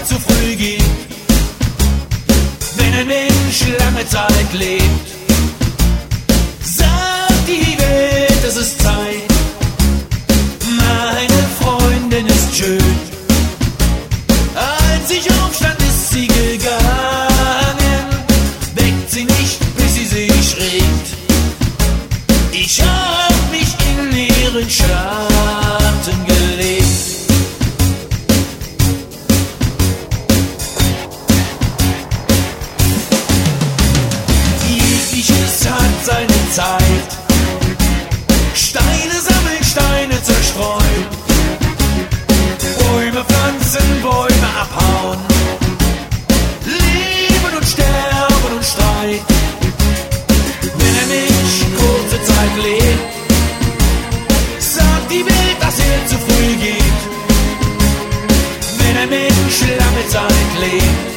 er zu früh geht. Wenn ein Mensch lange Zeit lebt, sagt die Welt, es ist Zeit. Meine Freundin ist schön. Als ich aufstand, ist sie gegangen. Weckt sie nicht, bis sie sich regt. Ich hab mich in ihren Schatten gelegt. Jegliches hat seine Zeit. Steine sammeln, Steine zerstreuen. Bäume pflanzen, Bäume abhauen. Leben und Sterben und Streit. Wenn ein Mensch kurze Zeit lebt, sagt die Welt, dass er zu früh geht. Wenn ein Mensch lange Zeit lebt,